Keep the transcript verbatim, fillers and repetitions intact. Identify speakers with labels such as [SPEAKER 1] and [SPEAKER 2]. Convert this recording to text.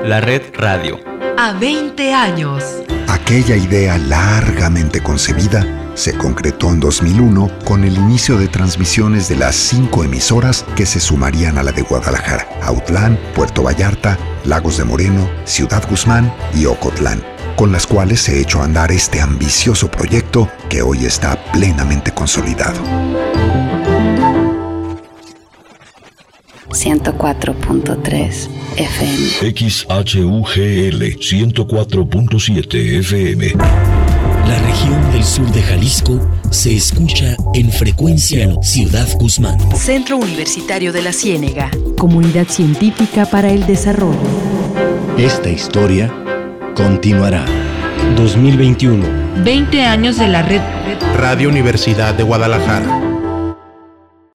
[SPEAKER 1] La Red Radio.
[SPEAKER 2] A veinte años.
[SPEAKER 3] Aquella idea largamente concebida se concretó en dos mil uno con el inicio de transmisiones de las cinco emisoras que se sumarían a la de Guadalajara: Autlán, Puerto Vallarta, Lagos de Moreno, Ciudad Guzmán y Ocotlán, con las cuales se echó a andar este ambicioso proyecto que hoy está plenamente consolidado.
[SPEAKER 4] ciento cuatro punto tres F M.
[SPEAKER 5] X H U G L ciento cuatro punto siete F M.
[SPEAKER 6] La región del sur de Jalisco se escucha en frecuencia Ciudad Guzmán.
[SPEAKER 2] Centro Universitario de la Ciénega.
[SPEAKER 7] Comunidad científica para el desarrollo.
[SPEAKER 8] Esta historia continuará.
[SPEAKER 9] dos mil veintiuno.
[SPEAKER 10] veinte años de la Red
[SPEAKER 11] Radio Universidad de Guadalajara.